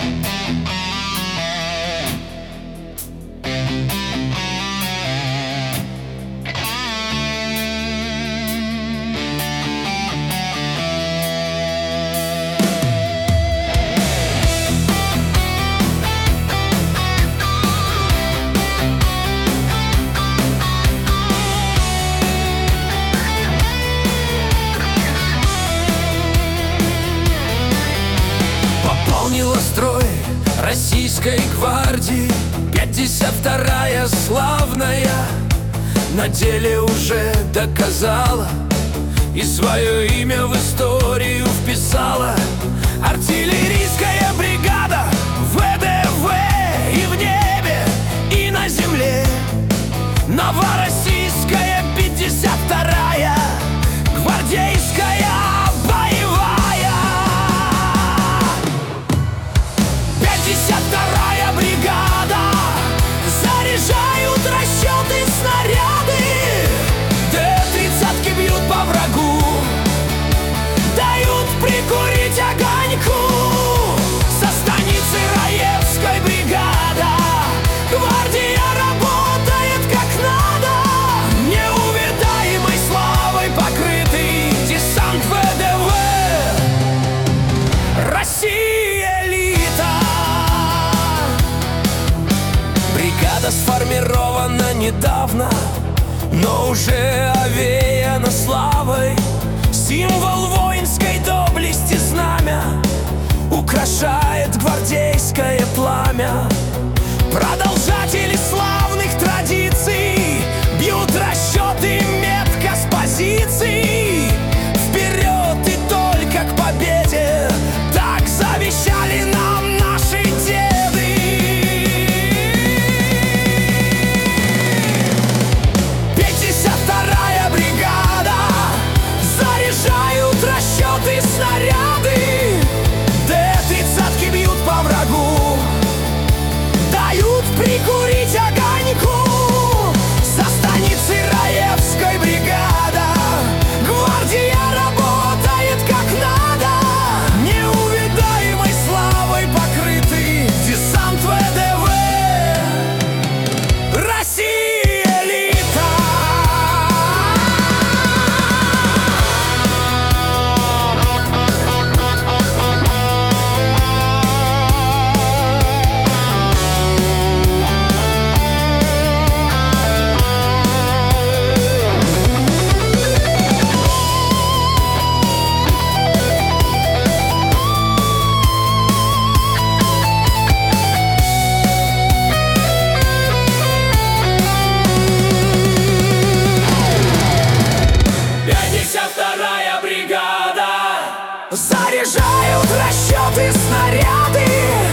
Пополнила строй российской гвардии 52-я славная. На деле уже доказала и свое имя в историю вписала. Артиллерийская бригада ВДВ и в небе, и на земле. Новороссийская 52-я гвардейская боевая. 52-я бригада заряжают расчеты снаряды. Д-30 бьют по врагу, дают прикурить огоньку. Со станицы Раевской бригада гвардия работает как надо. Неувидаемой славой покрытый десант ВДВ. Россия элита. Бригада сформирована недавно, но уже овеяна славой. Символ воинской доблести знамя украшает гвардейское пламя. Продолжатели славных традиций бьют расчеты метко с позиций. Вперед и только к победе, так завещали нам наши деды. 52-я бригада заряжают расчеты снаряды. Д-30 бьют по врагу, дают прикурить огоньку. Со станицы Раевской бригада гвардия работает как надо. Неувидаемой славой покрытый десант ВДВ. Россия элита. Вторая бригада заряжают расчеты снаряды.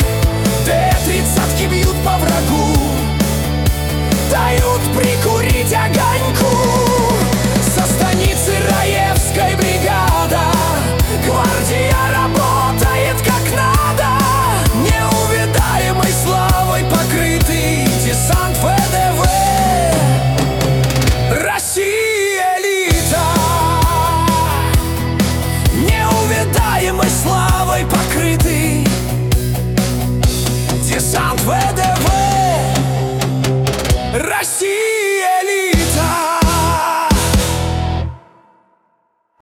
Д-30 бьют по врагу, дают прикурить огоньку. Со станицы Раевской бригада гвардия работает как надо. Неувидаемой славой покрытый десант ВДВ. Россия элита. Неувидаемой славой покрытый десант ВДВ.